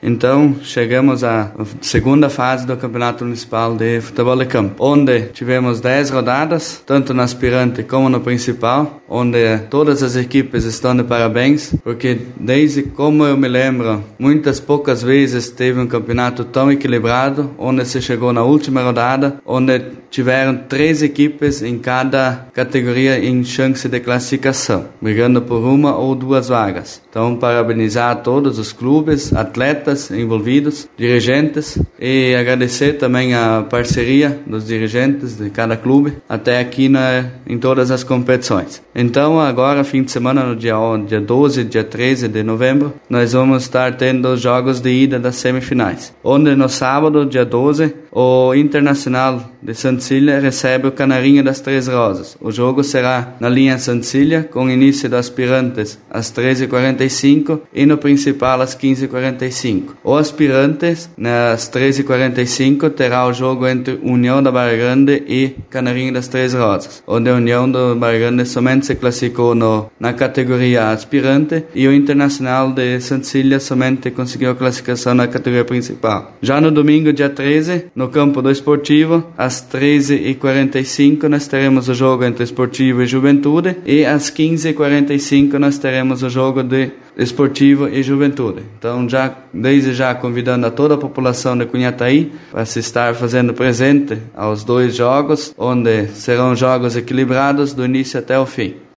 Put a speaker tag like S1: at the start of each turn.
S1: Então, chegamos à segunda fase do Campeonato Municipal de Futebol de Campo, onde tivemos 10 rodadas, tanto no aspirante como no principal, onde todas as equipes estão de parabéns, porque desde como eu me lembro, muitas poucas vezes teve um campeonato tão equilibrado, onde se chegou na última rodada, onde tiveram 3 equipes em cada categoria em chance de classificação, brigando por uma ou 2 vagas. Então, parabenizar a todos os clubes, atletas envolvidos, dirigentes, e agradecer também a parceria dos dirigentes de cada clube, até aqui em todas as competições. Então, agora, fim de semana, no dia 12 e dia 13 de novembro, nós vamos estar tendo os jogos de ida das semifinais, onde no sábado, dia 12, o Internacional de Sant'Cília recebe o Canarinho das Três Rosas. O jogo será na linha Sant'Cília, com início dos aspirantes às 13h45 e no principal às 15h45. O aspirantes, às 13h45, terá o jogo entre União da Barra Grande e Canarinho das Três Rosas, onde a União da Barra Grande somente se classificou na categoria aspirante e o Internacional de Sant'Cília somente conseguiu a classificação na categoria principal. Já no domingo, dia 13, no campo do Esportivo, às 13h45 nós teremos o jogo entre Esportivo e Juventude, e às 15h45 nós teremos o jogo de Esportivo e Juventude. Então, desde já convidando a toda a população de Cunhataí para se estar fazendo presente aos 2 jogos, onde serão jogos equilibrados do início até o fim.